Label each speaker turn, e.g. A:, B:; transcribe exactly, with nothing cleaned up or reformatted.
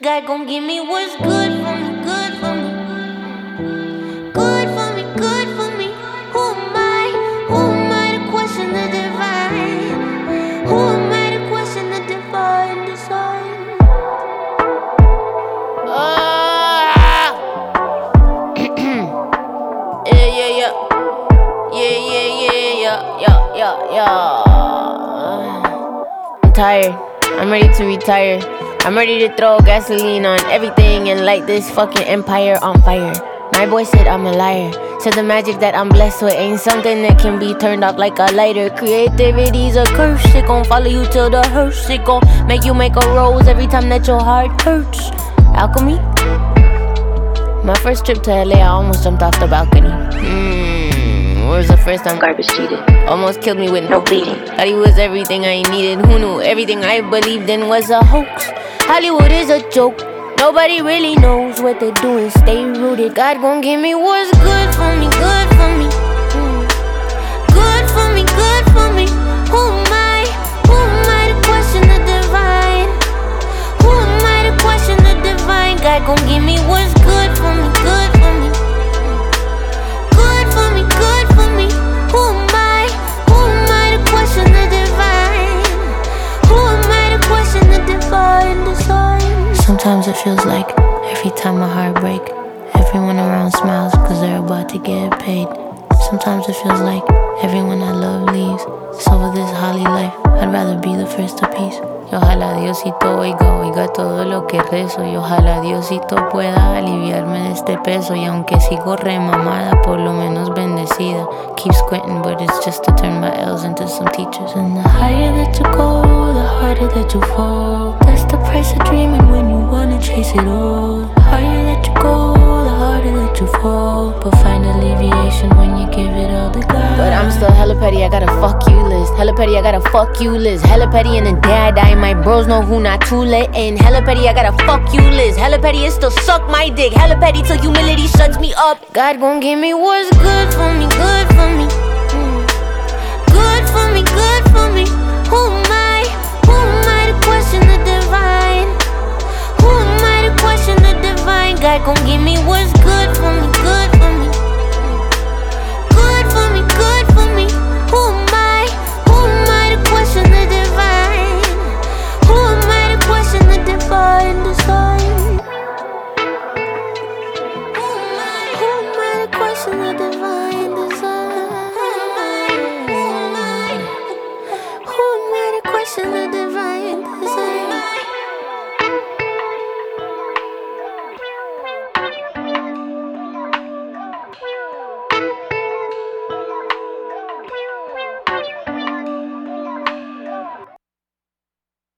A: God gon' give me what's good for me, good for me. Good for me, good for me. Who am I? Who am I to question the divine? Who am I to question the divine design? Ah! yeah, yeah, yeah. Yeah, yeah, yeah, yeah, yeah, yeah, yeah. I'm tired. I'm ready to retire. I'm ready to throw gasoline on everything and light this fucking empire on fire. My boy said I'm a liar. Said the magic that I'm blessed with ain't something that can be turned off like a lighter. Creativity's a curse. It gon' follow you till the hearse. It gon' make you make a rose every time that your heart hurts. Alchemy? My first trip to L A, I almost jumped off the balcony. Mmm, it was the first time garbage cheated. Almost killed me with no bleeding. Thought he was everything I needed. Who knew everything I believed in was a hoax? Hollywood is a joke. Nobody really knows what they're doing. Stay rooted. God gon' give me what's good for me, good for me. Mm. Good for me, good for me. Who am I? Who am I to question the divine? Who am I to question the divine? God gon' give me what's good for me, good for me. Good for me, good for me. Who am I? Who am I to question the divine? Who am I to question the divine design? Sometimes it feels like every time my heart break, everyone around smiles cause they're about to get paid. Sometimes it feels like everyone I love leaves. So for this holly life, I'd rather be the first to peace. Y ojalá Diosito oiga, oiga todo lo que rezo. Y ojalá Diosito pueda aliviarme de este peso. Y aunque sigo remamada, por lo menos bendecida. Keep squinting, but it's just to turn my L's into some teachers. And the higher that you go, the harder that you fall. That's the price of dreaming when you wanna chase it all. The higher that you go, the harder that you fall. But find alleviation when you give it all to God. But I'm still hella petty, I got a fuck you list. Hella petty, I got a fuck you list. Hella petty and the day I die, my bros know who not too late. And hella petty, I got a fuck you list. Hella petty, it still suck my dick. Hella petty till humility shuts me up. God gon' give me what's good for me, good for me.